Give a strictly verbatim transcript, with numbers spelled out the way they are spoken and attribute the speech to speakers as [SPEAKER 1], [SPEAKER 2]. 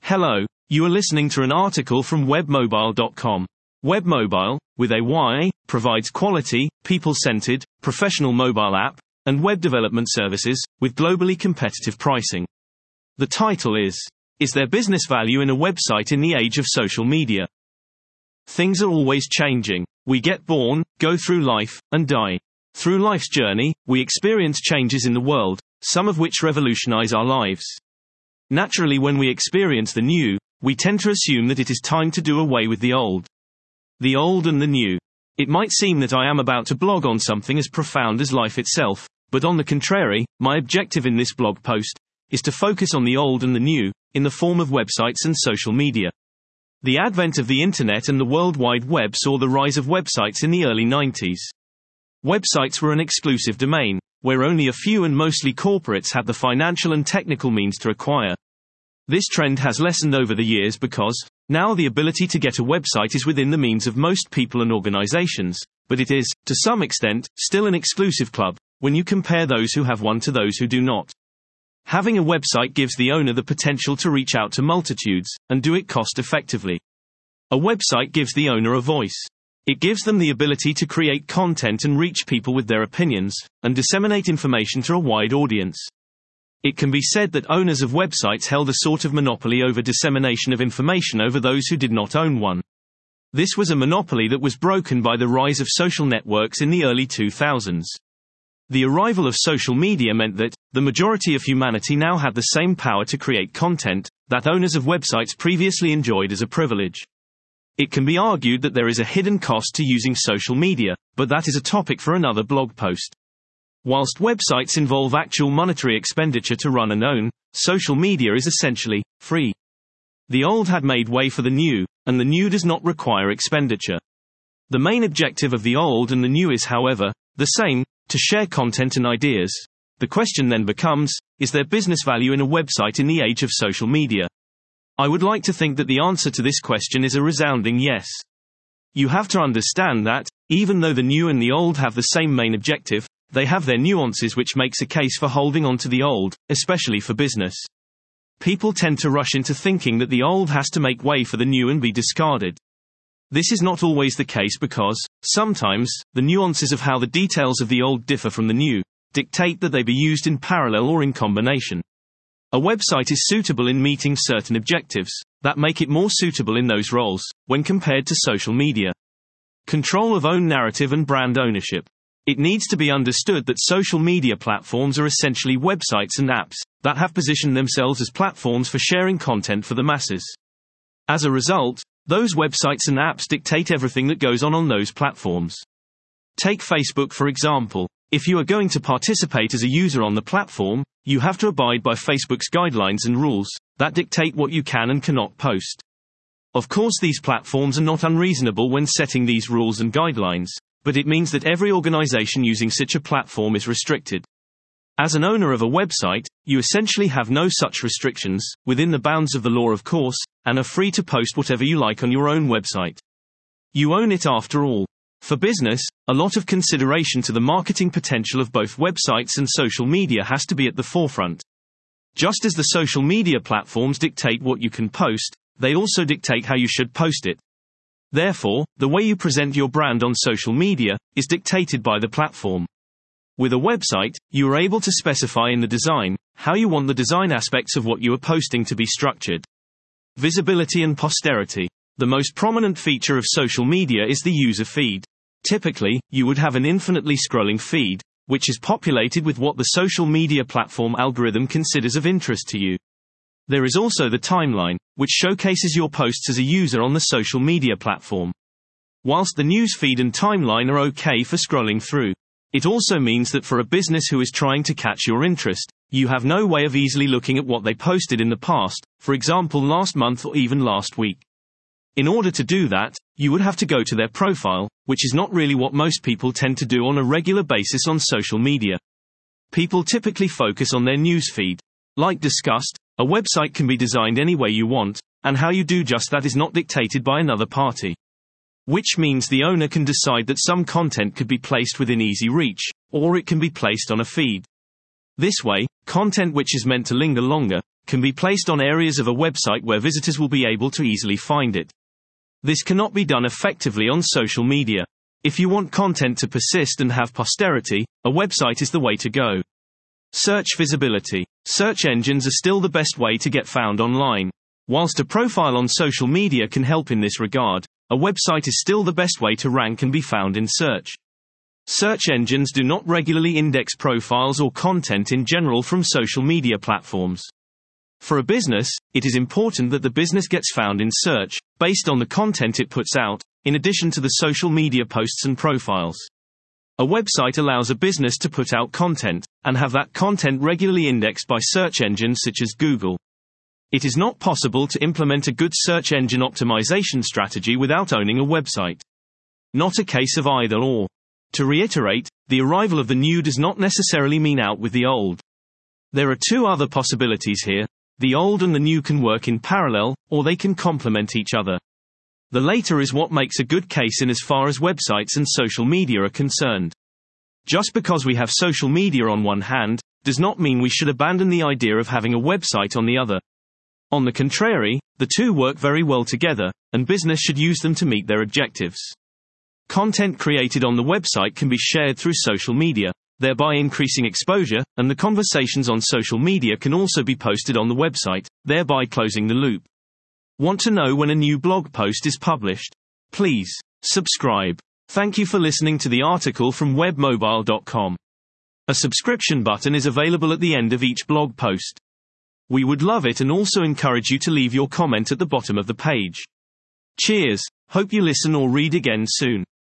[SPEAKER 1] Hello, you are listening to an article from webmobile dot com. Webmobile, with a Y, provides quality, people-centered, professional mobile app and web development services with globally competitive pricing. The title is, Is there business value in a website in the age of social media? Things are always changing. We get born, go through life, and die. Through life's journey, we experience changes in the world, some of which revolutionize our lives. Naturally, when we experience the new, we tend to assume that it is time to do away with the old. The old and the new. It might seem that I am about to blog on something as profound as life itself, but on the contrary, my objective in this blog post is to focus on the old and the new, in the form of websites and social media. The advent of the internet and the World Wide Web saw the rise of websites in the early nineties. Websites were an exclusive domain, where only a few and mostly corporates had the financial and technical means to acquire. This trend has lessened over the years because, now the ability to get a website is within the means of most people and organizations, but it is, to some extent, still an exclusive club, when you compare those who have one to those who do not. Having a website gives the owner the potential to reach out to multitudes, and do it cost effectively. A website gives the owner a voice. It gives them the ability to create content and reach people with their opinions, and disseminate information to a wide audience. It can be said that owners of websites held a sort of monopoly over dissemination of information over those who did not own one. This was a monopoly that was broken by the rise of social networks in the early two thousands. The arrival of social media meant that, the majority of humanity now had the same power to create content, that owners of websites previously enjoyed as a privilege. It can be argued that there is a hidden cost to using social media, but that is a topic for another blog post. Whilst websites involve actual monetary expenditure to run and own, social media is essentially free. The old had made way for the new, and the new does not require expenditure. The main objective of the old and the new is, however, the same, to share content and ideas. The question then becomes, is there business value in a website in the age of social media? I would like to think that the answer to this question is a resounding yes. You have to understand that, even though the new and the old have the same main objective, they have their nuances which makes a case for holding on to the old, especially for business. People tend to rush into thinking that the old has to make way for the new and be discarded. This is not always the case because, sometimes, the nuances of how the details of the old differ from the new, dictate that they be used in parallel or in combination. A website is suitable in meeting certain objectives, that make it more suitable in those roles, when compared to social media. Control of own narrative and brand ownership. It needs to be understood that social media platforms are essentially websites and apps, that have positioned themselves as platforms for sharing content for the masses. As a result, those websites and apps dictate everything that goes on on those platforms. Take Facebook for example. If you are going to participate as a user on the platform, you have to abide by Facebook's guidelines and rules, that dictate what you can and cannot post. Of course, these platforms are not unreasonable when setting these rules and guidelines, but it means that every organization using such a platform is restricted. As an owner of a website, you essentially have no such restrictions, within the bounds of the law of course, and are free to post whatever you like on your own website. You own it after all. For business, a lot of consideration to the marketing potential of both websites and social media has to be at the forefront. Just as the social media platforms dictate what you can post, they also dictate how you should post it. Therefore, the way you present your brand on social media is dictated by the platform. With a website, you are able to specify in the design how you want the design aspects of what you are posting to be structured. Visibility and posterity. The most prominent feature of social media is the user feed. Typically, you would have an infinitely scrolling feed, which is populated with what the social media platform algorithm considers of interest to you. There is also the timeline, which showcases your posts as a user on the social media platform. Whilst the news feed and timeline are okay for scrolling through, it also means that for a business who is trying to catch your interest, you have no way of easily looking at what they posted in the past, for example last month or even last week. In order to do that, you would have to go to their profile, which is not really what most people tend to do on a regular basis on social media. People typically focus on their newsfeed. Like discussed, a website can be designed any way you want, and how you do just that is not dictated by another party. Which means the owner can decide that some content could be placed within easy reach, or it can be placed on a feed. This way, content which is meant to linger longer, can be placed on areas of a website where visitors will be able to easily find it. This cannot be done effectively on social media. If you want content to persist and have posterity, a website is the way to go. Search visibility. Search engines are still the best way to get found online. Whilst a profile on social media can help in this regard, a website is still the best way to rank and be found in search. Search engines do not regularly index profiles or content in general from social media platforms. For a business, it is important that the business gets found in search, based on the content it puts out, in addition to the social media posts and profiles. A website allows a business to put out content, and have that content regularly indexed by search engines such as Google. It is not possible to implement a good search engine optimization strategy without owning a website. Not a case of either or. To reiterate, the arrival of the new does not necessarily mean out with the old. There are two other possibilities here. The old and the new can work in parallel, or they can complement each other. The later is what makes a good case in as far as websites and social media are concerned. Just because we have social media on one hand, does not mean we should abandon the idea of having a website on the other. On the contrary, the two work very well together, and business should use them to meet their objectives. Content created on the website can be shared through social media, thereby increasing exposure, and the conversations on social media can also be posted on the website, thereby closing the loop. Want to know when a new blog post is published? Please subscribe. Thank you for listening to the article from web mobile dot com. A subscription button is available at the end of each blog post. We would love it and also encourage you to leave your comment at the bottom of the page. Cheers, hope you listen or read again soon.